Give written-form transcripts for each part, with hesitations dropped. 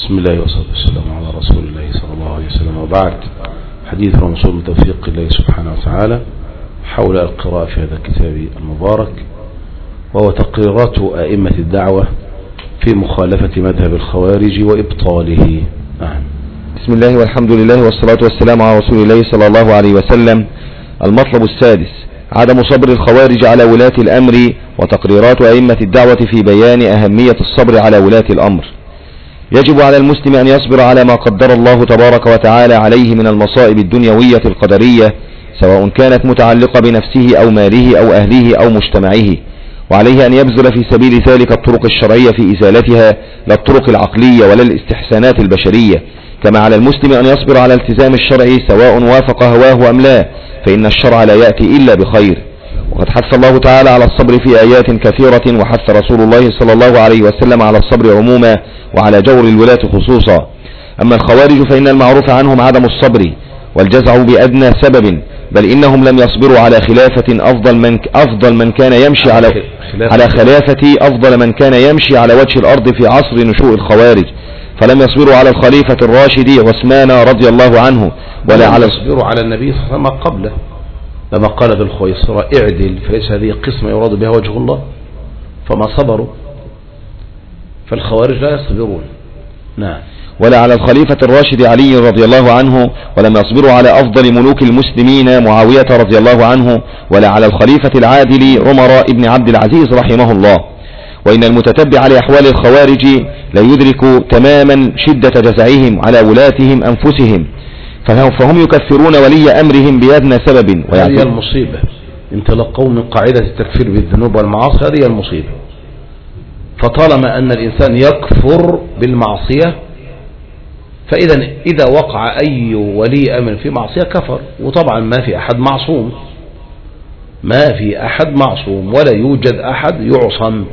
بسم الله والصلاة والسلام على رسول الله صلى الله عليه وسلم، وبعد. حديث رسول من توفيق الله سبحانه وتعالى حول القراءة في هذا الكتاب المبارك، وهو تقريرات أئمة الدعوة في مخالفة مذهب الخوارج وإبطاله. بسم الله والحمد لله والصلاة والسلام على رسول الله صلى الله عليه وسلم. المطلب السادس: عدم صبر الخوارج على ولاة الأمر، وتقريرات أئمة الدعوة في بيان أهمية الصبر على ولاة الأمر. يجب على المسلم أن يصبر على ما قدر الله تبارك وتعالى عليه من المصائب الدنيوية القدرية، سواء كانت متعلقة بنفسه أو ماله أو أهله أو مجتمعه، وعليه أن يبذل في سبيل ذلك الطرق الشرعية في إزالتها، لا الطرق العقلية ولا الاستحسانات البشرية. كما على المسلم أن يصبر على التزام الشرع سواء وافق هواه أم لا، فإن الشرع لا يأتي إلا بخير. وقد حث الله تعالى على الصبر في آيات كثيرة، وحث رسول الله صلى الله عليه وسلم على الصبر عموما وعلى جور الولاة خصوصا. أما الخوارج فإن المعروف عنهم عدم الصبر والجزع بأدنى سبب، بل إنهم لم يصبروا على خلافة أفضل من كان يمشي على خلافة أفضل من كان يمشي على وجه الأرض في عصر نشوء الخوارج، فلم يصبروا على الخليفة الراشد عثمان رضي الله عنه، ولا على يصبروا على النبي صلى الله عليه وسلم قبله، لما قال ذو الخويصرة: اعدل فليس هذه قسمة يراد بها وجه الله، فما صبروا. فالخوارج لا يصبرون. نعم. ولا على الخليفة الراشد علي رضي الله عنه، ولم يصبروا على أفضل ملوك المسلمين معاوية رضي الله عنه، ولا على الخليفة العادل عمر ابن عبد العزيز رحمه الله. وإن المتتبع لأحوال الخوارج لا يدرك تماما شدة جزعهم على ولاتهم أنفسهم، فهم يكفرون ولي أمرهم بأدنى سبب. هذه المصيبة، انطلقوا من قاعدة التكفير بالذنوب والمعاصي، هذه المصيبة. فطالما أن الإنسان يكفر بالمعصية، إذا وقع أي ولي أمر في معصية كفر. وطبعا ما في أحد معصوم، ولا يوجد أحد يعصم.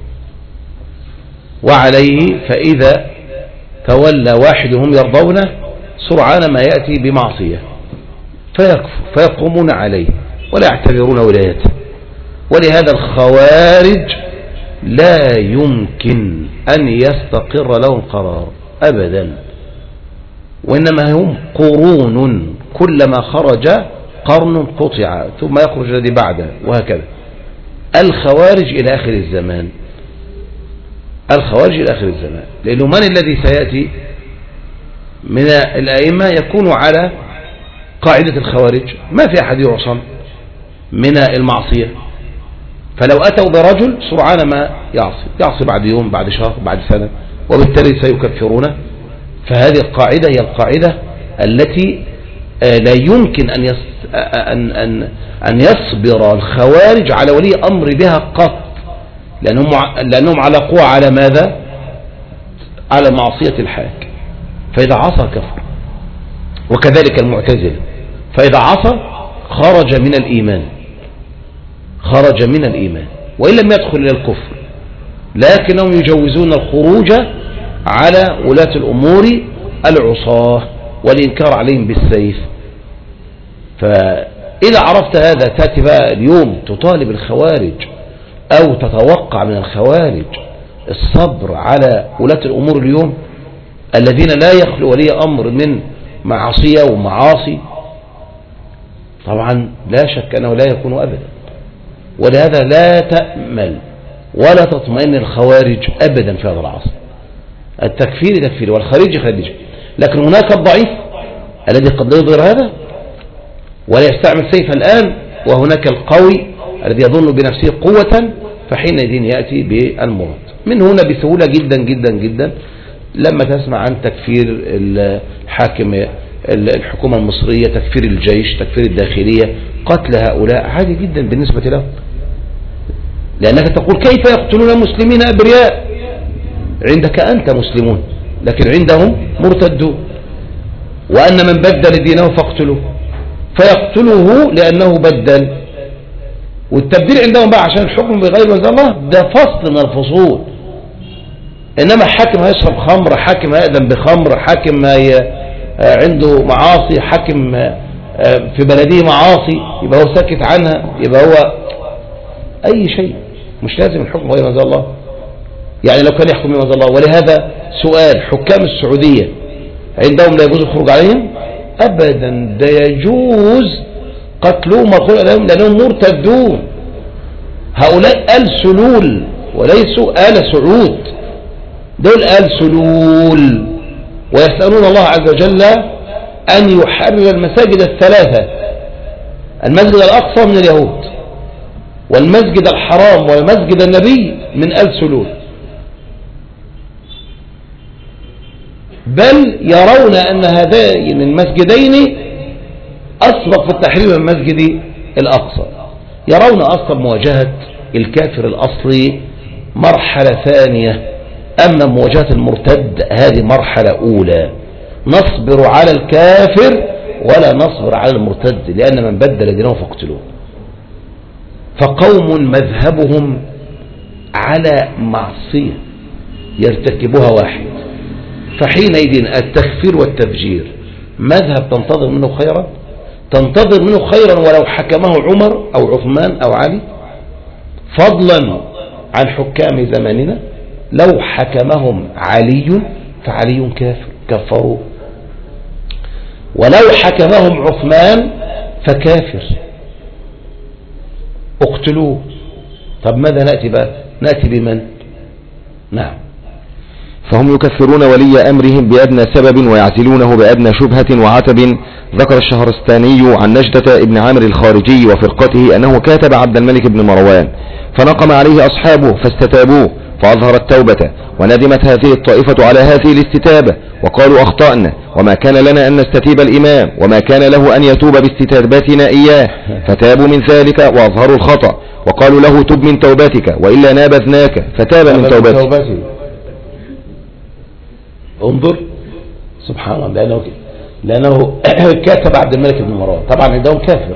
وعليه فإذا تولى واحد هم يرضونه سرعان ما يأتي بمعصية فيكفر، فيقومون عليه ولا يعتبرون ولايته. ولهذا الخوارج لا يمكن أن يستقر لهم قرار أبدا، وإنما هم قرون، كلما خرج قرن قطع ثم يخرج الذي بعده، وهكذا. الخوارج إلى آخر الزمان، لأنه من الذي سيأتي من الأئمة يكون على قاعدة الخوارج؟ ما في أحد يعصم من المعصية، فلو أتوا برجل سرعان ما يعصي بعد يوم، بعد شهر، بعد سنة، وبالتالي سيكفرونه. فهذه القاعدة هي القاعدة التي لا يمكن أن يصبر الخوارج على ولي أمر بها قط، لأنهم على قوة على ماذا؟ على معصية الحاكم، فإذا عصى كفر. وكذلك المعتزلة، فإذا عصى خرج من الإيمان وإن لم يدخل إلى الكفر، لكنهم يجوزون الخروج على ولاة الأمور العصاة والإنكار عليهم بالسيف. فإذا عرفت هذا تأتي بقى اليوم تطالب الخوارج أو تتوقع من الخوارج الصبر على ولاة الأمور اليوم الذين لا يخلو ولي أمر من معصية ومعاصي. طبعا لا شك أنه لا يكون أبدا. ولهذا لا تأمل ولا تطمئن الخوارج أبدا في هذا العصر. التكفير تكفير والخارج خارج، لكن هناك الضعيف الذي قد لا يظهر هذا ولا يستعمل سيف الآن، وهناك القوي الذي يظن بنفسه قوة، فحينئذ يأتي بالمراد. من هنا بسهولة جدا جدا جدا لما تسمع عن تكفير الحاكم، الحكومة المصرية، تكفير الجيش، تكفير الداخلية، قتل هؤلاء عادي جدا بالنسبة له، لأنك تقول كيف يقتلون مسلمين أبرياء؟ عندك أنت مسلمون، لكن عندهم مرتدون. وأن من بدل دينه فاقتلوه، فيقتله لأنه بدل. والتبديل عندهم بقى عشان الحكم بغير ما أنزل الله، ده فصل من الفصول. إنما حاكم هيشرب خمر، حاكم هيأذن بخمر، حاكم عنده معاصي، حاكم في بلده معاصي، يبقى هو ساكت عنها، يبقى هو أي شيء، مش لازم الحكم غير ما أنزل الله. يعني لو كان يحكم بما أنزل الله. ولهذا سؤال حكام السعودية عندهم لا يجوز الخروج عليهم أبدا، ده يجوز قتلهم والخروج عليهم لأنهم مرتدون. هؤلاء آل سلول وليسوا آل سعود، دول آل سلول، ويسألون الله عز وجل أن يحرر المساجد الثلاثة، المسجد الأقصى من اليهود، والمسجد الحرام ومسجد النبي من آل سلول، بل يرون أن هذين المسجدين أسبق في التحرير من المسجد الأقصى. يرون أصلا مواجهة الكافر الأصلي مرحلة ثانية، أما مواجهة المرتد هذه مرحلة أولى. نصبر على الكافر ولا نصبر على المرتد، لأن من بدل دينه فاقتلوه. فقوم مذهبهم على معصية يرتكبها واحد، فحينئذ التكفير والتفجير مذهب تنتظر منه خيرا، تنتظر منه خيرا ولو حكمه عمر أو عثمان أو علي، فضلا عن حكام زماننا. لو حكمهم علي فعلي كافر كفروا، ولو حكمهم عثمان فكافر اقتلوه. طب ماذا نأتي بقى؟ نأتي بمن؟ نعم. فهم يكفرون ولي أمرهم بأدنى سبب ويعزلونه بأدنى شبهة وعتب. ذكر الشهرستاني عن نجدة ابن عامر الخارجي وفرقته أنه كاتب عبد الملك بن مروان فنقم عليه أصحابه فاستتابوه فأظهر التوبة، وندمت هذه الطائفة على هذه الاستتابة وقالوا أخطأنا وما كان لنا أن نستتيب الإمام وما كان له أن يتوب باستتابتنا إياه، فتابوا من ذلك وأظهروا الخطأ وقالوا له تب من توبتك وإلا نابذناك، فتاب من توبته. انظر سبحان الله، لأنه كاتب عبد الملك بن مروان، طبعا عندهم كافر،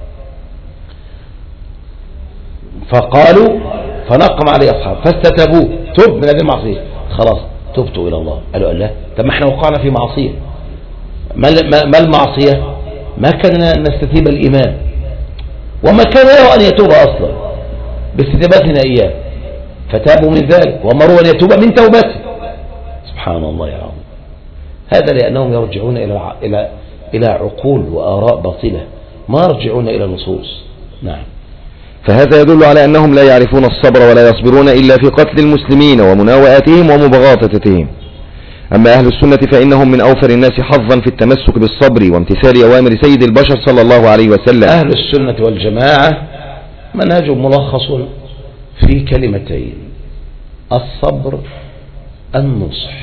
فقالوا فنقم عليه أصحاب فاستتابوه تب من هذه المعصية، خلاص تبت إلى الله. قالوا لا، طب ما احنا وقعنا في معصية. ما المعصية؟ ما كان نستتيب الإمام وما كان له أن يتوب أصلا باستتابتنا إياه، فتابوا من ذلك ومروا أن يتوب من توبته. سبحان الله يا عظيم. هذا لأنهم يرجعون إلى عقول وآراء باطلة، ما يرجعون إلى نصوص. نعم. فهذا يدل على أنهم لا يعرفون الصبر ولا يصبرون إلا في قتل المسلمين ومناوئتهم ومباغتتهم. أما أهل السنة فإنهم من أوفر الناس حظا في التمسك بالصبر وامتثال أوامر سيد البشر صلى الله عليه وسلم. أهل السنة والجماعة منهج ملخص في كلمتين: الصبر النصح.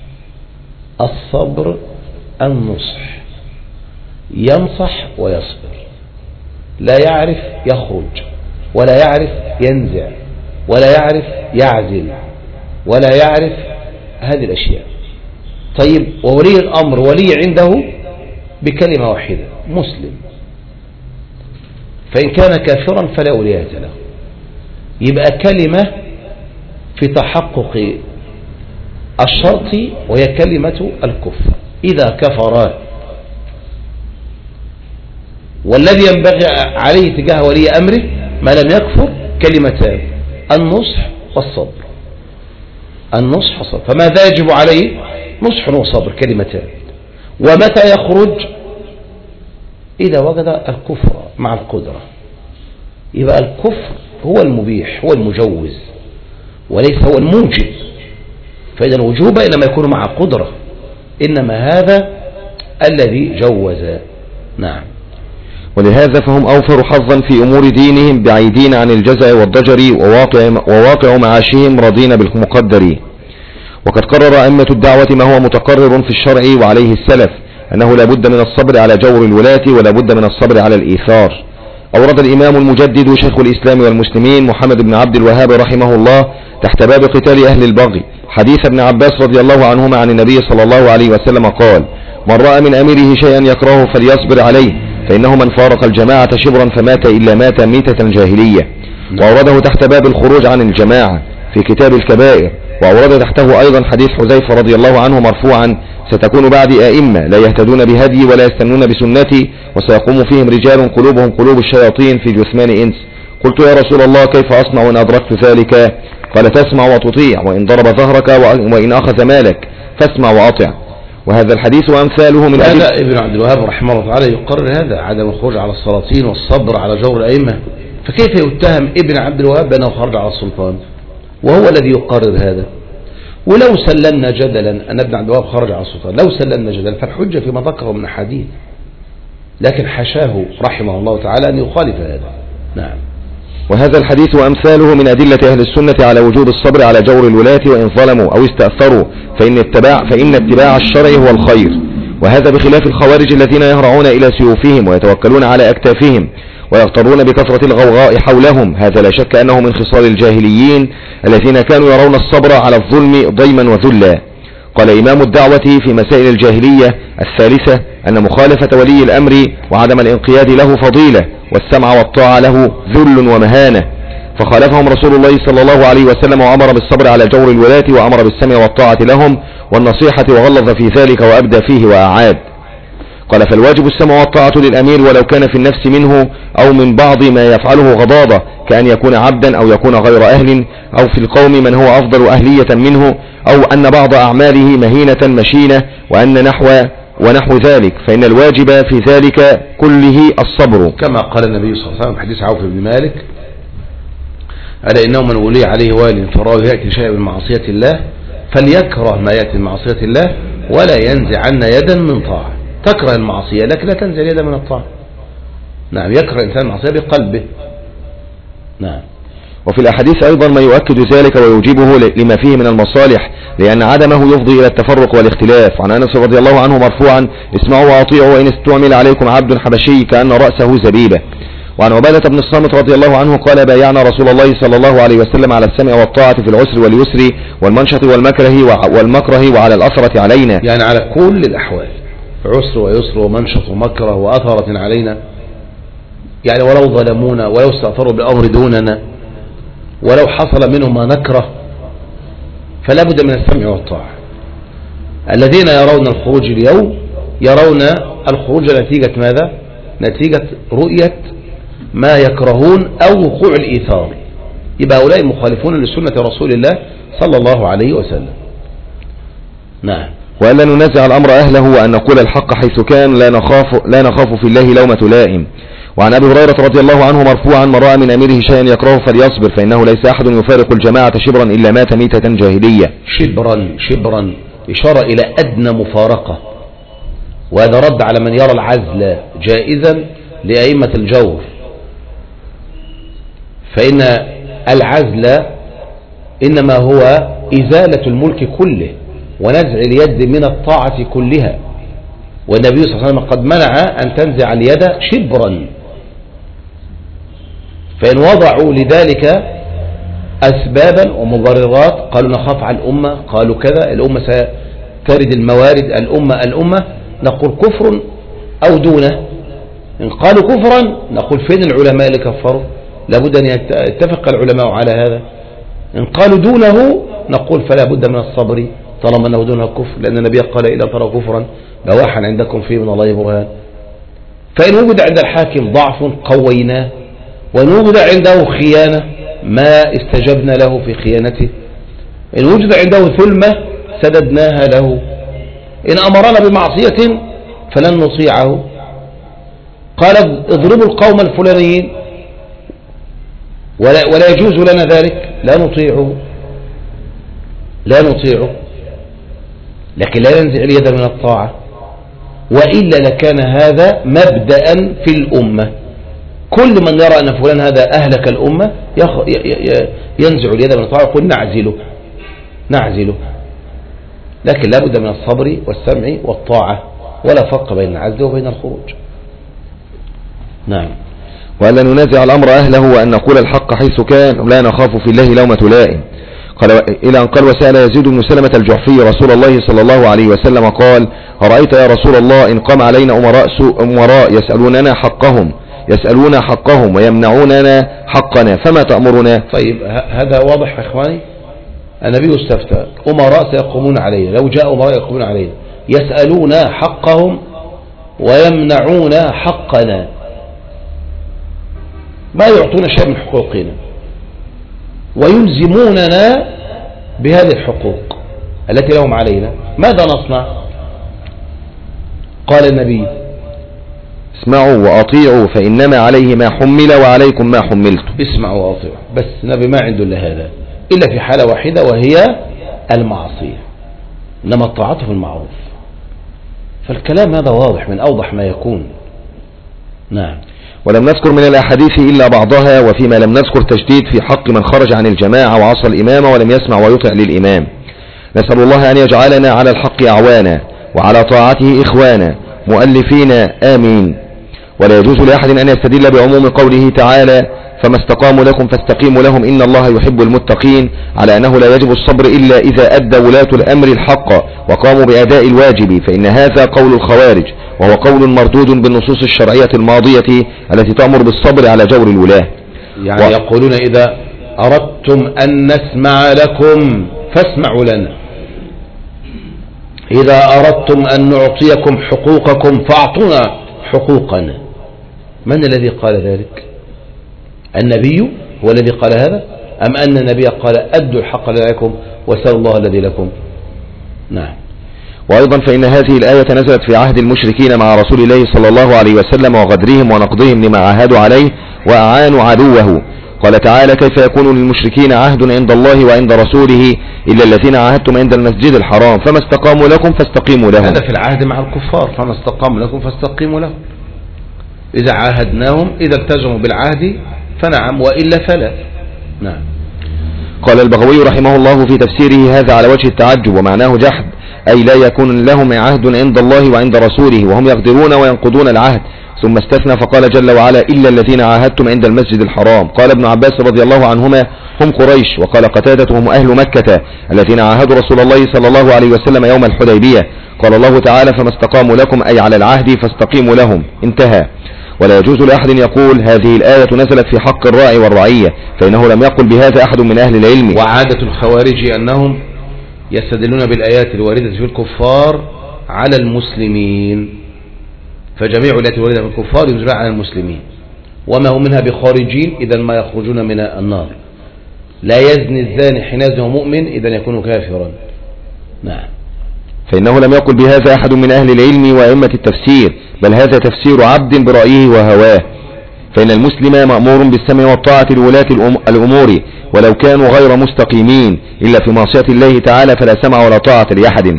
الصبر النصح، ينصح ويصبر، لا يعرف يخرج ولا يعرف ينزع ولا يعرف يعزل ولا يعرف هذه الأشياء. طيب، وولي الأمر ولي عنده بكلمة واحدة: مسلم. فإن كان كافرا فلا ولاية له. يبقى كلمة في تحقق الشرط وهي كلمة الكفر إذا كفر. والذي ينبغي عليه تجاه ولي أمره ما لم يكفر كلمتان: النصح والصبر. النصح والصبر. فماذا يجب عليه؟ نصح وصبر، كلمتان. ومتى يخرج؟ إذا وجد الكفر مع القدرة. يبقى الكفر هو المبيح، هو المجوز، وليس هو الموجب. فإذا الوجوب إنما يكون مع قدرة، إنما هذا الذي جوز. نعم. ولهذا فهم أوفر حظا في أمور دينهم، بعيدين عن الجزع والضجر، وواقع معاشهم راضين بالمقدر. وقد قرر أئمة الدعوة ما هو متقرر في الشرع وعليه السلف، أنه لا بد من الصبر على جور الولاة ولا بد من الصبر على الإيثار. أورد الإمام المجدد شيخ الإسلام والمسلمين محمد بن عبد الوهاب رحمه الله تحت باب قتال أهل البغي حديث ابن عباس رضي الله عنهما عن النبي صلى الله عليه وسلم قال: من رأى من أميره شيئا يكرهه فليصبر عليه، فإنه من فارق الجماعة شبرا فمات إلا مات ميتة جاهلية. وأورده تحت باب الخروج عن الجماعة في كتاب الكبائر. وأورد تحته أيضا حديث حذيفة رضي الله عنه مرفوعا: ستكون بعدي أئمة لا يهتدون بهدي ولا يستنون بسنتي، وسيقوم فيهم رجال قلوبهم قلوب الشياطين في جثمان إنس. قلت: يا رسول الله كيف أصنع إن أدركت ذلك؟ قال تسمع وتطيع، وإن ضرب ظهرك وإن أخذ مالك فاسمع وأطع. وهذا الحديث وأمثاله من هذا ابن عبد الوهاب رحمه الله تعالى يقرر هذا، عدم الخروج على السلاطين والصبر على جور الأئمة. فكيف يتهم ابن عبد الوهاب بأنه خرج على السلطان وهو الذي يقرر هذا؟ ولو سلمنا جدلا أن ابن عبد الوهاب خرج على السلطان، لو سلمنا جدلا فالحجة فيما ذكره من أحاديث، لكن حشاه رحمه الله تعالى أن يخالف هذا. نعم. وهذا الحديث وأمثاله من أدلة أهل السنة على وجوب الصبر على جور الولاة وإن ظلموا أو استأثروا، فإن اتباع الشرع هو الخير. وهذا بخلاف الخوارج الذين يهرعون إلى سيوفهم ويتوكلون على أكتافهم ويغترون بكثرة الغوغاء حولهم. هذا لا شك أنه من خصال الجاهليين الذين كانوا يرون الصبر على الظلم ضيما وذلا. قال إمام الدعوة في مسائل الجاهلية الثالثة أن مخالفة ولي الأمر وعدم الانقياد له فضيلة، والسمع والطاعة له ذل ومهانة. فخالفهم رسول الله صلى الله عليه وسلم وأمر بالصبر على جور الولاة وأمر بالسمع والطاعة لهم والنصيحة وغلظ في ذلك وأبدى فيه وأعاد. قال فالواجب السمع والطاعة للأمير ولو كان في النفس منه أو من بعض ما يفعله غضاضة، كأن يكون عبدا أو يكون غير أهل، أو في القوم من هو أفضل أهلية منه، أو أن بعض أعماله مهينة مشينة وأن ونحو ذلك، فإن الواجب في ذلك كله الصبر. كما قال النبي صلى الله عليه وسلم في حديث عوف بن مالك: ألا إنه من ولي عليه وال فراه يأتي شيئا من معصية الله فليكره ما يأتي من معصية الله ولا ينزعن يدا من طاعة. تكره المعصية لكن لا تنزع يدا من الطاعة. نعم، يكره الإنسان المعصية بقلبه. نعم. وفي الأحاديث أيضا ما يؤكد ذلك ويوجبه لما فيه من المصالح، لأن عدمه يفضي إلى التفرق والاختلاف. عن أنس رضي الله عنه مرفوعا: اسمعوا وأطيعوا وإن استعمل عليكم عبد حبشي كأن رأسه زبيبة. وعن عبادة بن الصامت رضي الله عنه قال: بايعنا رسول الله صلى الله عليه وسلم على السمع والطاعة في العسر واليسر والمنشط والمكره وعلى الأثرة علينا، يعني على كل الأحوال، عسر ويسر ومنشط ومكره وأثرة علينا، يعني ولو ظلمونا ولو استأثروا بالأمر دوننا ولو حصل منهم ما نكره فلا بد من السمع والطاعة. الذين يرون الخروج اليوم يرون الخروج نتيجة ماذا؟ نتيجة رؤية ما يكرهون أو وقوع الإيثار. يبقى هؤلاء مخالفون لسنة رسول الله صلى الله عليه وسلم. نعم. وألا ننزع الأمر أهله وأن نقول الحق حيث كان لا نخاف في الله لومة لائم. وعن أبي هريرة رضي الله عنه مرفوعا: من رأى من أميره شيئا يكرهه فليصبر فإنه ليس أحد يفارق الجماعة شبرا إلا مات ميتة جاهلية. شبرا إشارة إلى أدنى مفارقة، وهذا رد على من يرى العزل جائزا لأئمة الجور، فإن العزل إنما هو إزالة الملك كله ونزع اليد من الطاعة كلها، والنبي صلى الله عليه وسلم قد منع أن تنزع اليد شبرا. فإن وضعوا لذلك أسبابا ومبررات، قالوا نخاف على الأمة، قالوا كذا، الأمة سترد الموارد، الأمة نقول كفر أو دونه. إن قالوا كفرا نقول فين العلماء اللي كفروا؟ لابد أن يتفق العلماء على هذا. إن قالوا دونه نقول فلا بد من الصبر طالما أنه دونه كفر، لأن النبي قال: إذا ترى كفرا بواحا عندكم فيه من الله برهان. فإن وجد عند الحاكم ضعف قويناه، وإن وجد عنده خيانة ما استجبنا له في خيانته، إن وجد عنده ثلمة سددناها له، إن أمرنا بمعصية فلن نطيعه. قال: اضربوا القوم الفلانيين ولا يجوز لنا ذلك، لا نطيعه، لكن لا ينزع اليد من الطاعة، وإلا لكان هذا مبدأ في الأمة. كل من يرى أن فلان هذا أهلك الأمة ينزع اليد من الطاعة يقول نعزله. لكن لا بد من الصبر والسمع والطاعة، ولا فرق بين العزل وبين الخروج. نعم. وألا ننازع الأمر أهله وأن نقول الحق حيث كان لا نخاف في الله لومة لائم. قال إلى أن قال: وسأل يزيد بن سلمة الجحفي رسول الله صلى الله عليه وسلم قال: أرأيت يا رسول الله إن قام علينا أمراء يسألون حقهم ويمنعوننا حقنا فما تأمرنا؟ طيب، هذا واضح يا إخواني. النبي استفتى: أمراء سيقومون علينا، لو جاء أمراء يقومون علينا يسألون حقهم ويمنعون حقنا، ما يعطون شيء من حقوقنا. ويلزموننا بهذه الحقوق التي لهم علينا. ماذا نصنع؟ قال النبي اسمعوا وأطيعوا فإنما عليه ما حمل وعليكم ما حملتم. اسمعوا وأطيعوا، بس النبي ما عنده إلا هذا، إلا في حالة واحدة وهي المعصية، إنما الطاعة في المعروف. فالكلام هذا واضح من أوضح ما يكون. نعم. ولم نذكر من الأحاديث إلا بعضها، وفيما لم نذكر تشديد في حق من خرج عن الجماعة وعصى الإمام ولم يسمع ويطع للإمام. نسأل الله أن يجعلنا على الحق أعوانا وعلى طاعته إخوانا مؤلفين آمين. ولا يجوز لأحد أن يستدل بعموم قوله تعالى فما استقاموا لكم فاستقيموا لهم إن الله يحب المتقين على أنه لا يجب الصبر إلا إذا أدى ولاة الأمر الحق وقاموا بأداء الواجب، فإن هذا قول الخوارج، وهو قول مردود بالنصوص الشرعية الماضية التي تأمر بالصبر على جور الولاة. يعني يقولون إذا أردتم أن نسمع لكم فاسمعوا لنا، إذا أردتم أن نعطيكم حقوقكم فاعطونا حقوقنا. من الذي قال ذلك؟ النبي هو الذي قال هذا، أم أن النبي قال أدوا الحق لكم وسألوا الله الذي لكم؟ نعم. وأيضا فإن هذه الآية نزلت في عهد المشركين مع رسول الله صلى الله عليه وسلم وغدرهم ونقضهم لما عاهدوا عليه وأعانوا عدوه. قال تعالى كيف يكون للمشركين عهد عند الله وعند رسوله إلا الذين عاهدتم عند المسجد الحرام فما استقاموا لكم فاستقيموا لهم. هذا في العهد مع الكفار، فما استقاموا لكم فاستقيموا لهم. إذا عاهدناهم إذا التزموا بالعهد فنعم، وإلا فلا. نعم. قال البغوي رحمه الله في تفسيره هذا على وجه التعجب ومعناه جحد، أي لا يكون لهم عهد عند الله وعند رسوله وهم يقدرون وينقضون العهد، ثم استثنى فقال جل وعلا إلا الذين عاهدتم عند المسجد الحرام. قال ابن عباس رضي الله عنهما هم قريش، وقال قتادة هم أهل مكة الذين عاهدوا رسول الله صلى الله عليه وسلم يوم الحديبية. قال الله تعالى فما استقاموا لكم أي على العهد فاستقيموا لهم، انتهى. ولا يجوز لأحد يقول هذه الآية نزلت في حق الراعي والرعية، فإنه لم يقل بهذا أحد من أهل العلم. وعادة الخوارج أنهم يستدلون بالآيات الواردة في الكفار على المسلمين، فجميع الآيات الواردة في الكفار ينزل على المسلمين، وما هم منها بخارجين إذا ما يخرجون من النار. لا يزني الزاني حين يزني مؤمن إذا يكون كافرا. نعم. فإنه لم يقل بهذا أحد من أهل العلم وأئمة التفسير، بل هذا تفسير عبد برأيه وهواه، فإن المسلم مأمور بالسمع والطاعة لولاة الأمور ولو كانوا غير مستقيمين، إلا في معصية الله تعالى فلا سمع ولا طاعة لأحد.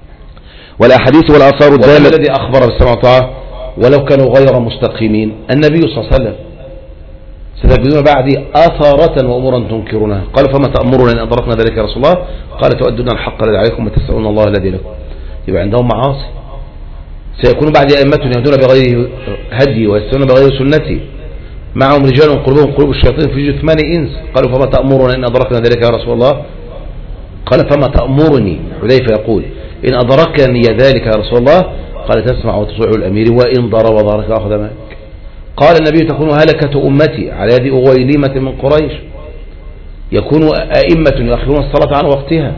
والأحاديث والآثار الدالة الذي أخبر بالسمع والطاعة ولو كانوا غير مستقيمين النبي صلى الله عليه وسلم ستجدون بعدي آثارة وأمورا تنكرونها. قالوا فما تأمرون إن أدركنا ذلك يا رسول الله؟ قال تؤدون الحق الذي عليكم وتسألون الله الذي لكم. يبقى عندهم معاصي. سيكون بعد أئمة يهدون بغير هدي ويستنون بغير سنتي، معهم رجال قلوبهم قلوب الشياطين في جثمان إنس. قالوا فما تأمرون إن أدركنا ذلك يا رسول الله؟ قال فما تأمرني، حذيفة يقول إن أدركني ذلك يا رسول الله؟ قال تسمع وتطيع الأمير وإن ضرب ظهرك أخذ معك. قال النبي تكون هلكة أمتي على يد أغيلمة من قريش، يكون أئمة يؤخرون الصلاة عن وقتها.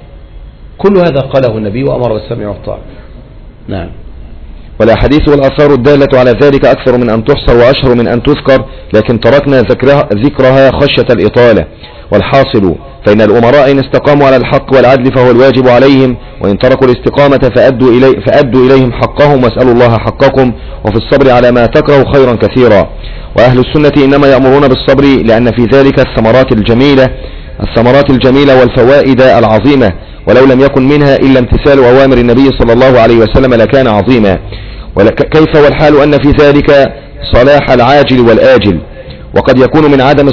كل هذا قاله النبي وأمر بالسمع والطاعة. نعم. والأحاديث والآثار الدالة على ذلك أكثر من أن تحصر وأشهر من أن تذكر، لكن تركنا ذكرها خشية الإطالة. والحاصل فإن الأمراء إن استقاموا على الحق والعدل فهو الواجب عليهم، وإن تركوا الاستقامة فأدوا إليهم حقهم واسألوا الله حقكم، وفي الصبر على ما تكره خيرا كثيرا. وأهل السنة إنما يأمرون بالصبر لأن في ذلك الثمرات الجميلة والفوائد العظيمة، ولو لم يكن منها إلا امتثال أوامر النبي صلى الله عليه وسلم لكان عظيما. كيف والحال أن في ذلك صلاح العاجل والآجل. وقد يكون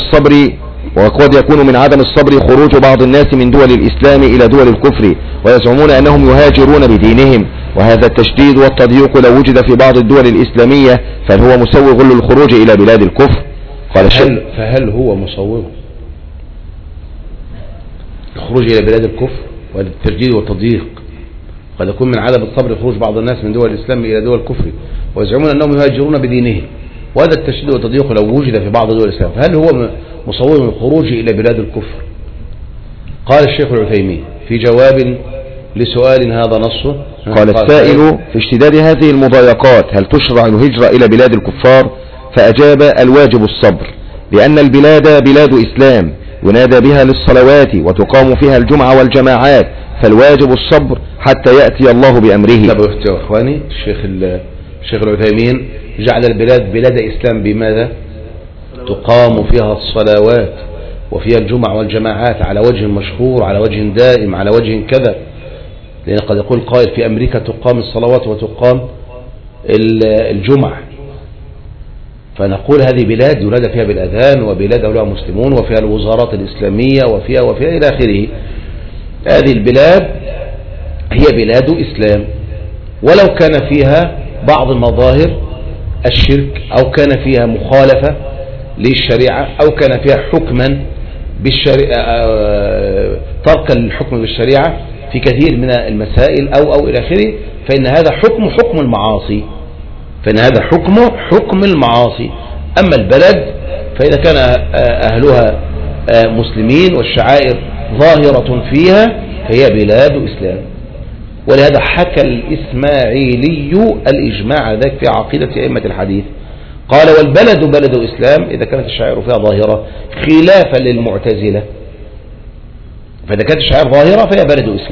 من عدم الصبر خروج بعض الناس من دول الإسلام إلى دول الكفر، ويزعمون أنهم يهاجرون بدينهم، وهذا التشديد والتضييق لو وجد في بعض الدول الإسلامية فهل هو مسوغ للخروج إلى بلاد الكفر؟ قال فهل هو مسوغ الخروج إلى بلاد الكفر والتشديد والتضييق؟ قد يكون من عدم الصبر خروج بعض الناس من دول الإسلام إلى دول الكفر، ويزعمون أنهم يهاجرون بدينهم، وهذا التشديد والتضييق لو وجد في بعض دول الإسلام فهل هو مصور الخروج إلى بلاد الكفر؟ قال الشيخ العثيمين في جواب لسؤال هذا نصه، قال السائل في اشتداد هذه المضايقات هل تشرع الهجرة إلى بلاد الكفار؟ فأجاب الواجب الصبر، لأن البلاد بلاد إسلام ينادى بها للصلوات وتقام فيها الجمعة والجماعات، فالواجب الصبر حتى يأتي الله بأمره. طب يا إخواني، الشيخ العثيمين جعل البلاد بلاد إسلام بماذا؟ تقام فيها الصلوات وفيها الجمع والجماعات على وجه مشهور، على وجه دائم، على وجه كذا. لأن قد يقول قائل في أمريكا تقام الصلوات وتقام الجمع، فنقول هذه بلاد ينادى فيها بالأذان، وبلاد أولها مسلمون، وفيها الوزارات الإسلامية، وفيها إلى آخره. هذه البلاد هي بلاد إسلام، ولو كان فيها بعض المظاهر الشرك، أو كان فيها مخالفة للشريعة، أو كان فيها حكما بالشريعة، تركا للحكم بالشريعة في كثير من المسائل أو إلى آخره، فإن هذا حكم المعاصي، حكم المعاصي. أما البلد فإذا كان أهلها مسلمين والشعائر ظاهرة فيها فهي بلاد إسلام. ولهذا حكى الإسماعيلي الإجماع على ذلك في عقيدة أئمة الحديث، قال: والبلد بلد إسلام إذا كانت الشعائر فيها ظاهرة، خلافا للمعتزلة. فإذا كانت الشعائر ظاهرة فهي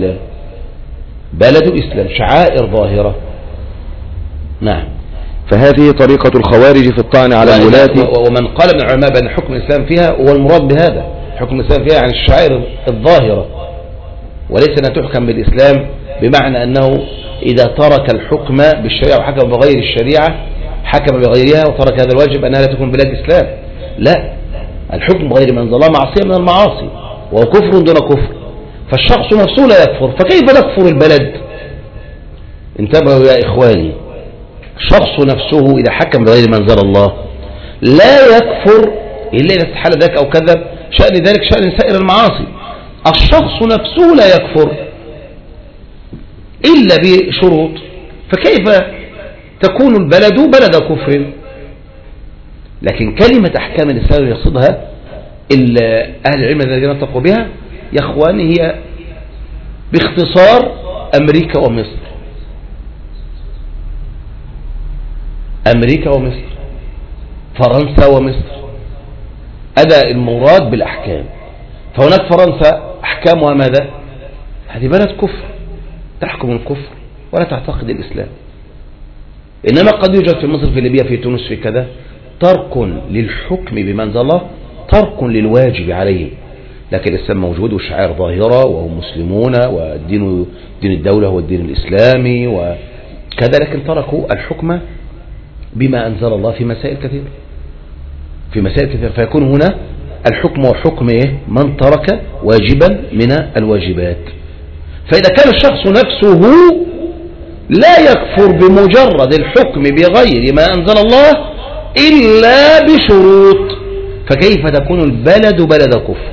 بلد إسلام، شعائر ظاهرة. نعم. فهذه طريقة الخوارج في الطعن على الولاة. ومن قال من العلماء بأن حكم الإسلام فيها هو المراد بهذا، حكم الإسلام فيها عن الشعائر الظاهرة، وليس أن تحكم بالإسلام بمعنى أنه إذا ترك الحكم بالشريعة وحكم بغير الشريعة حكم بغيرها وترك هذا الواجب أنها لا تكون بلاد إسلام. لا، الحكم بغير ما أنزل الله معصية من المعاصي، وهو كفر دون كفر، فالشخص نفسه لا يكفر، فكيف نكفر البلد؟ انتبهوا يا إخواني، الشخص نفسه إذا حكم بغير ما أنزل الله لا يكفر إلا إذا استحال ذلك أو كذب، شأن ذلك شأن سائر المعاصي. الشخص نفسه لا يكفر إلا بشروط، فكيف تكون البلد بلد كفر؟ لكن كلمة أحكام الإسلام يقصدها أهل العلم الذين نطقوا بها يا أخواني هي باختصار أمريكا ومصر، فرنسا ومصر، هذا المراد بالأحكام. فهناك فرنسا أحكامها ماذا؟ هذه بلد كفر، تحكم الكفر ولا تعتقد الإسلام. إنما قد يوجد في مصر، في ليبيا، في تونس، في كذا ترك للحكم بما أنزل الله، ترك للواجب عليه، لكن الإسلام موجود والشعائر ظاهرة وهم مسلمون، والدين دين الدولة هو الدين الإسلامي وكذا، لكن تركوا الحكم بما أنزل الله في مسائل كثيرة، فيكون هنا الحكم وحكم من ترك واجبا من الواجبات. فإذا كان الشخص نفسه لا يكفر بمجرد الحكم بغير ما أنزل الله إلا بشروط، فكيف تكون البلد بلد كفر؟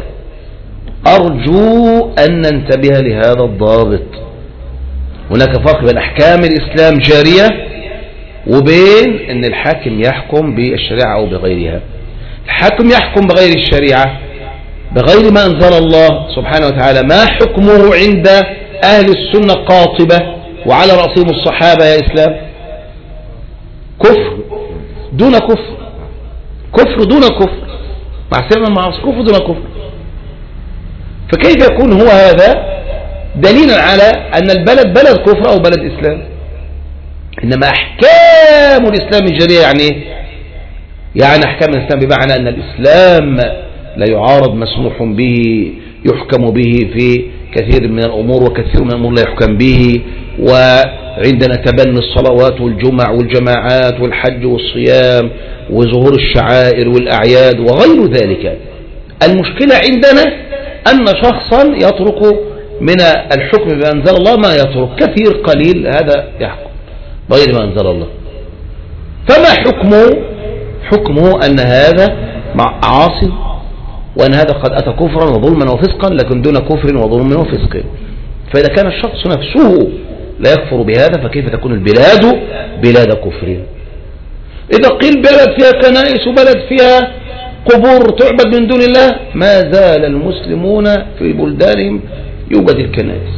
أرجو أن ننتبه لهذا الضابط. هناك فرق بين أحكام الإسلام جارية وبين أن الحاكم يحكم بالشريعة أو بغيرها. الحاكم يحكم بغير الشريعة بغير ما أنزل الله سبحانه وتعالى، ما حكمه عند أهل السنة قاطبة وعلى رأسهم الصحابة يا إسلام؟ كفر دون كفر، كفر دون كفر، معصية المعاصي، كفر دون كفر. فكيف يكون هو هذا دليلا على أن البلد بلد كفر أو بلد إسلام؟ إنما أحكام الإسلام الجارية يعني أحكام الإسلام بمعنى أن الإسلام لا يعارض، مسموح به، يحكم به في كثير من الأمور، وكثير من الأمور لا يحكم به. وعندنا تبني الصلوات والجمع والجماعات والحج والصيام وظهور الشعائر والأعياد وغير ذلك. المشكلة عندنا أن شخصا يترك من الحكم بما أنزل الله ما يترك، كثير قليل هذا يحكم بغير ما أنزل الله. فما حكمه أن هذا عاصي، وأن هذا قد أتى كفرا وظلما وفسقا، لكن دون كفر وظلم وفسق. فإذا كان الشخص نفسه لا يكفر بهذا فكيف تكون البلاد بلاد كفر؟ إذا قيل بلد فيها كنائس وبلد فيها قبور تعبد من دون الله، ما زال المسلمون في بلدانهم يوجد الكنائس.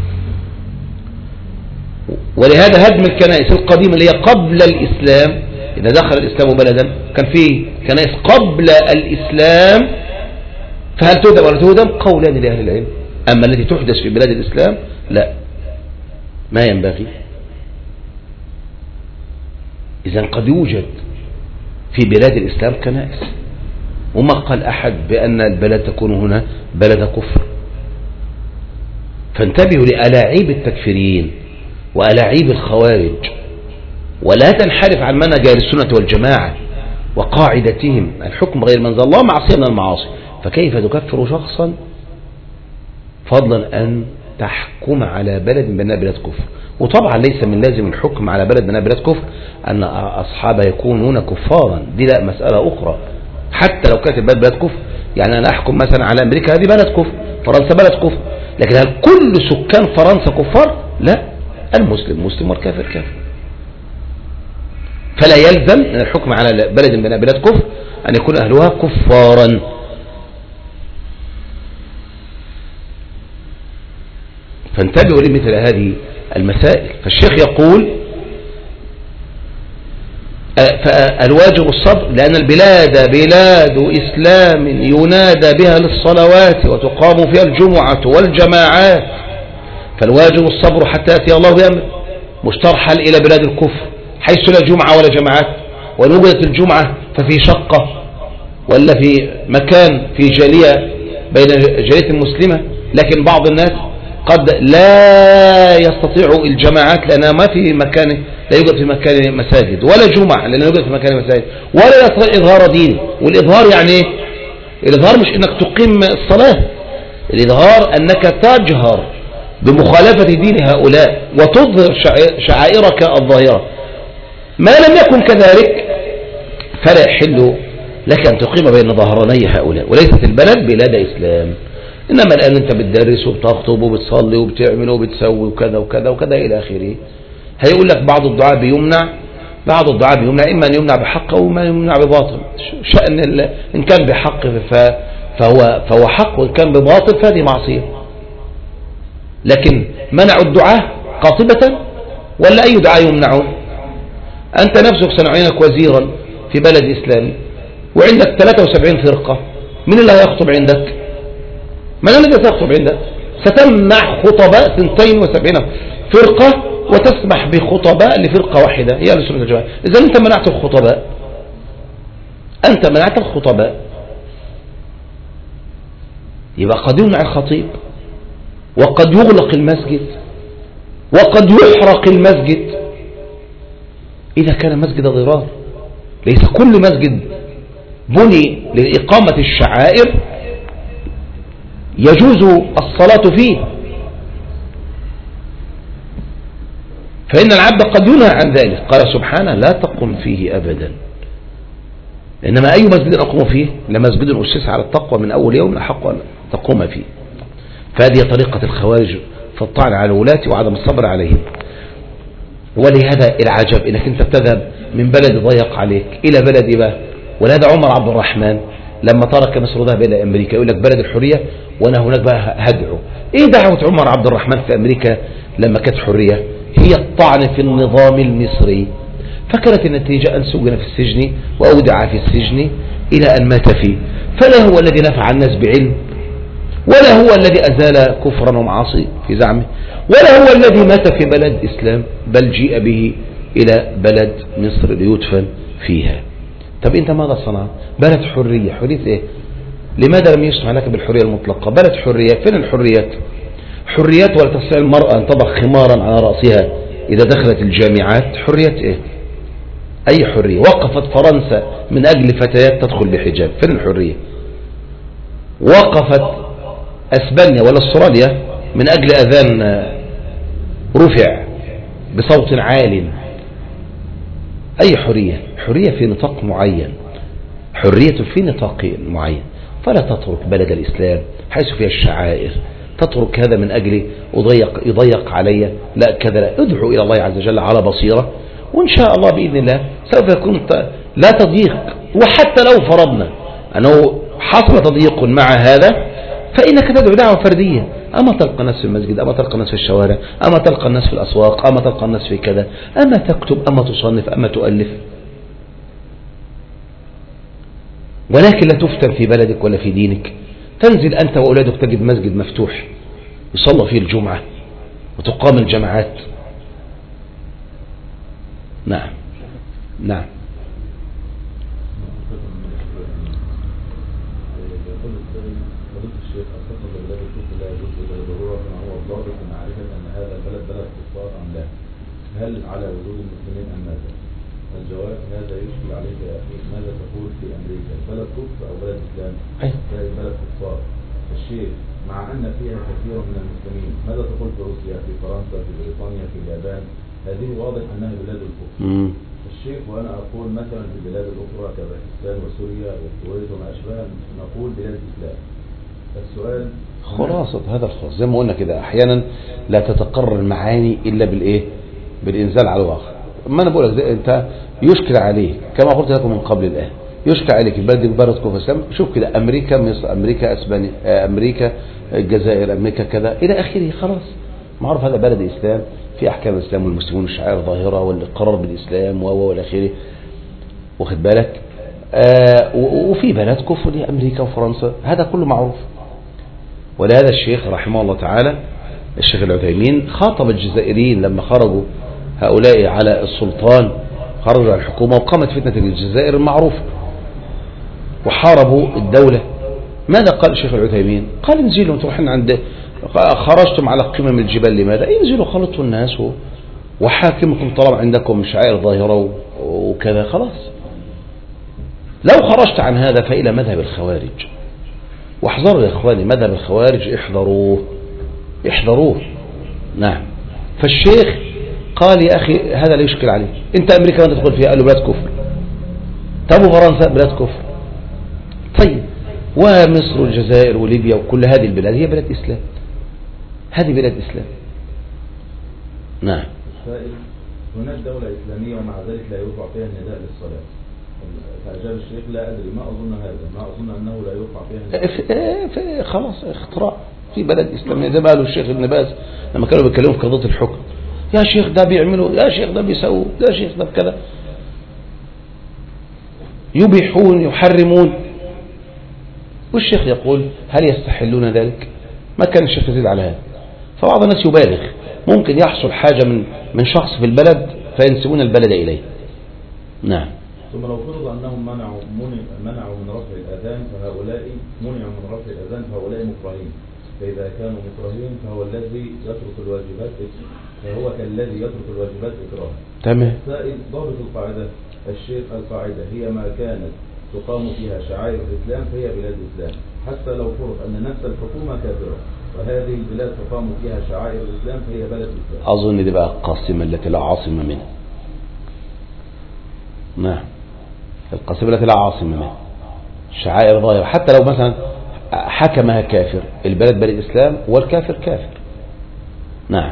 ولهذا هدم الكنائس القديمة اللي هي قبل الإسلام، إذا دخل الإسلام بلدا كان فيه كنائس قبل الإسلام، فهل تهدم ولا تهدم؟ قولان لأهل العلم. أما التي تحدث في بلاد الإسلام لا، ما ينبغي. إذن قد يوجد في بلاد الإسلام كنائس، وما قال أحد بأن البلد تكون هنا بلد كفر. فانتبهوا لألاعيب التكفيريين وألاعيب الخوارج، ولا تنحرف عن منهج أهل السنة والجماعة وقاعدتهم الحكم غير منزل الله معصية من المعاصي. فكيف تكفر شخصا فضلا أن تحكم على بلد من بلاد كفر؟ وطبعا ليس من لازم الحكم على بلد من بلاد كفر أن أصحابها يكونون كفارا، دي لا مسألة أخرى. حتى لو كانت البلد بلد كفر، يعني أنا أحكم مثلا على أمريكا هذه بلد كفر، فرنسا بلد كفر، لكن هل كل سكان فرنسا كفار؟ لا، المسلم مسلم والكافر كافر. فلا يلزم الحكم على بلد من بلاد كفر أن يكون أهلها كفارا. فانتبهوا لمثل هذه المسائل. فالشيخ يقول فالواجب الصبر، لأن البلاد بلاد إسلام ينادى بها للصلوات وتقام فيها الجمعة والجماعات، فالواجب الصبر حتى يأتي الله بأمر. مش ترحل إلى بلاد الكفر حيث لا جمعة ولا جماعات، وإن وجدت الجمعة ففي شقة ولا في مكان في جالية بين جالية المسلمة، لكن بعض الناس قد لا يستطيع الجماعات لأنها ما في مكان، لا يوجد في مكان مساجد، ولا جمعة لأنها يوجد في مكان مساجد، ولا يستطيع إظهار دين. والإظهار يعني إيه؟ الإظهار مش إنك تقيم الصلاة، الإظهار أنك تجهر بمخالفة دين هؤلاء وتظهر شعائرك الظاهرة. ما لم يكن كذلك فلا يحل لك أن تقيم بين ظهراني هؤلاء. وليست البلد بلاد إسلام، إنما الآن أنت بتدرس وبتخطب وبتصلي وبتعمل وبتسوي وكذا وكذا وكذا إلى آخره. هيقول لك بعض الدعاء بيمنع، بعض الدعاء بيمنع، إما أن يمنع بحق أو ما يمنع بباطل. شأن إن كان بحق فهو حق، وإن كان بباطل فهذه معصية. لكن منعوا الدعاء قاطبة ولا أي دعاء يمنعون؟ أنت نفسك سنعينك وزيرا في بلد إسلامي وعندك 73 فرقة، من اللي هيخطب عندك؟ من الذي سيخطب عندك؟ ستمنع خطباء 72 فرقة وتسمح بخطباء لفرقة واحدة هي أهل السنة والجماعة. إذا أنت منعت الخطباء، أنت منعت الخطباء، يبقى قد يمنع الخطيب، وقد يغلق المسجد، وقد يحرق المسجد إذا كان مسجد ضرار. ليس كل مسجد بني لإقامة الشعائر يجوز الصلاة فيه، فإن العبد قد ينهى عن ذلك. قال سبحانه لا تقم فيه أبدا، إنما أي مسجد أقوم فيه لمسجد أسس على التقوى من أول يوم أحق أن تقوم فيه. فهذه طريقة الخوارج في الطعن على الولاة وعدم الصبر عليهم. ولهذا العجب إنك أنت تذهب من بلد ضيق عليك إلى بلد إباه. ولهذا عمر عبد الرحمن لما ترك مصر ذهب إلى أمريكا، يقول لك بلد الحرية وأنا هناك بقى هدعو. إيه دعوة عمر عبد الرحمن في أمريكا لما كانت حرية؟ هي الطعن في النظام المصري. فكانت النتيجة أن سجن في السجن وأودع في السجن إلى أن مات فيه. فلا هو الذي نفع الناس بعلم، ولا هو الذي أزال كفرا ومعاصي في زعمه، ولا هو الذي مات في بلد إسلام، بل جيء به إلى بلد مصر ليدفن فيها. طب أنت ماذا صنعت؟ بلد حرية. حرية إيه؟ لماذا لم يسمع لك بالحرية المطلقة؟ بلد حرية، فين الحريات؟ حريات ولا تستطيع المرأة أن تضع خمارا على رأسها إذا دخلت الجامعات؟ حريات إيه؟ أي حرية؟ وقفت فرنسا من أجل فتيات تدخل بحجاب، فين الحرية؟ وقفت أسبانيا ولا استراليا من أجل أذان رفع بصوت عال. أي حرية؟ حرية في نطاق معين، حرية في نطاق معين. فلا تترك بلد الإسلام حيث فيها الشعائر، تترك هذا من أجل يضيق علي، لا كذا، لا. ادعو إلى الله عز وجل على بصيرة، وإن شاء الله بإذن الله سوف يكون لا تضييق. وحتى لو فرضنا أنه حصل تضييق مع هذا، فإنك تدعو دعوة فردية. أما تلقى الناس في المسجد، أما تلقى الناس في الشوارع، أما تلقى الناس في الأسواق، أما تلقى الناس في كذا، أما تكتب، أما تصنف، أما تؤلف. ولكن لا تفتن في بلدك ولا في دينك تنزل أنت وأولادك تجد مسجد مفتوح يصلى فيه الجمعة وتقام الجماعات. نعم نعم. هل على وجود المسلمين أم ماذا؟ الجواب هذا يشكل عليك يا أخي. ماذا تقول في أمريكا؟ بلد كفر أو بلد إسلام؟ بلد كفار. الشيخ مع أن فيها كثير من المسلمين، ماذا تقول في روسيا، في فرنسا، في بريطانيا، في اليابان؟ هذه واضح أنها بلاد الكفر. الشيخ وأنا أقول مثلا في البلاد الأخرى كباكستان وسوريا والكويت وما أشبه نقول بلاد الإسلام. السؤال خلاصة هذا الخاص زي ما قلنا كده، أحيانا لا تتقرر المعاني إلا بالإيه؟ بالإنزال على الواقع. ما أنا بقول لك أنت يشكل عليك كما قلت لكم من قبل الآن، يشكل عليك البلد بلد كفر إسلام. شوف كده أمريكا، مصر، أمريكا أسبانيا، أمريكا الجزائر، أمريكا كذا إلى آخره، خلاص معروف هذا بلد إسلام في أحكام الإسلام والمسلمون الشعائر ظاهرة والإقرار بالإسلام والى آخره، واخد بالك. وفي بلد كفر دي أمريكا وفرنسا، هذا كله معروف. ولهذا الشيخ رحمه الله تعالى الشيخ العثيمين خاطب الجزائريين لما خرجوا هؤلاء على السلطان، خرجوا على الحكومة وقامت فتنة الجزائر المعروفة وحاربوا الدولة. ماذا قال الشيخ العثيمين؟ قال انزلوا تروحين عند، خرجتم على قمم الجبال لماذا؟ انزلوا خلطوا الناس وحاكمكم طالما عندكم شعائر ظاهرة وكذا، خلاص. لو خرجت عن هذا فإلى مذهب الخوارج، واحذروا يا اخواني مذهب الخوارج، احذروه. نعم. فالشيخ قال يا أخي هذا لا يشكل عليه، أنت أمريكا وأنت تدخل فيها، قالوا بلاد كفر. طب وفرنسا بلاد كفر. طيب ومصر والجزائر وليبيا وكل هذه البلاد هي بلاد إسلام، هذه بلاد إسلام. نعم. هناك دولة إسلامية ومع ذلك لا يرفع فيها النداء للصلاة. فأجاب الشيخ لا أدري، ما أظن هذا، ما أظن أنه لا يرفع فيها النداء. خلاص اختراع في بلد إسلامية. زي ما قالوا الشيخ ابن باز لما كانوا بيتكلموا في قضية الحكم، يا شيخ ده بيعملوا، يا شيخ ده بيسووا، يا شيخ ده بكذا، يبيحون يحرمون. والشيخ يقول هل يستحلون ذلك؟ ما كان الشيخ يزيد على هذا. فبعض الناس يبالغ، ممكن يحصل حاجة من شخص في البلد فينسبون البلد إليه. نعم. ثم لو فرض أنهم منعوا من رفع الأذان فهؤلاء منعوا من رفع الأذان فهؤلاء مكرهين، فإذا كانوا مكرهين فهو كالذي يترك الواجبات إكراها. تمام. سائل ضابط القاعدة الشيخ، القاعدة هي ما كانت تقام فيها شعائر الإسلام فهي بلاد الإسلام، حتى لو فرض أن نفس الحكومة كافرة وهذه البلاد تقام فيها شعائر الإسلام فهي بلد الإسلام. أظن دي بقى القاسمة التي لا عاصمة منها. نعم، القاسمة التي لا عاصمة منها، شعائر ظاهرة، حتى لو مثلا حكمها كافر، البلد بلد إسلام والكافر كافر. نعم.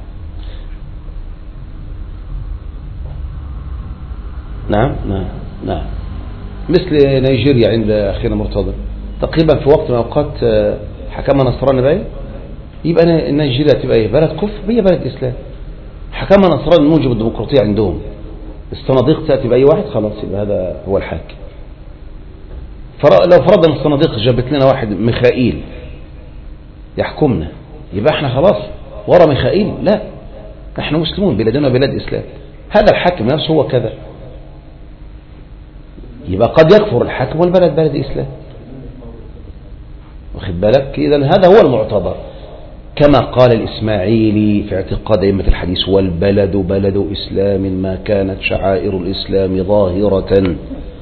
نعم نعم نعم. مثل نيجيريا عند أخينا مرتضى، تقريبا في وقت من الأوقات حكمها نصراني باين، يبقى نيجيريا تبقى ايه؟ بلد كفر، هي بلد إسلام. حكمها نصراني موجب الديمقراطية عندهم، الصناديق تأتي بأي واحد خلاص يبقى هذا هو الحاكم. لو فرضنا الصناديق جابت لنا واحد ميخائيل يحكمنا، يبقى احنا خلاص ورا ميخائيل؟ لا، احنا مسلمون، بلادنا بلاد إسلام، هذا الحاكم نفسه هو كذا، يبقى قد يكفر الحاكم والبلد بلد إسلام. واخد بالك؟ إذن هذا هو المعتبر، كما قال الإسماعيلي في اعتقاد أئمة الحديث: والبلد بلد إسلام ما كانت شعائر الإسلام ظاهرة،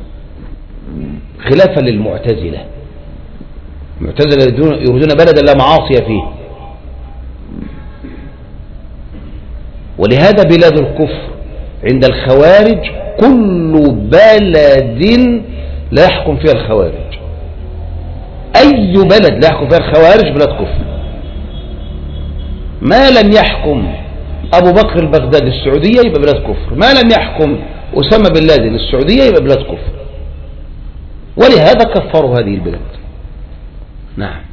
خلافا للمعتزلة. المعتزلة يريدون بلدا لا معاصي فيه، ولهذا بلاد الكفر عند الخوارج كل بلد لا يحكم فيها الخوارج، أي بلد لا يحكم فيها الخوارج بلاد كفر. ما لم يحكم أبو بكر البغدادي السعودية يبقى بلاد كفر، ما لم يحكم أسامة بن لادن السعودية يبقى بلاد كفر، ولهذا كفروا هذه البلاد. نعم.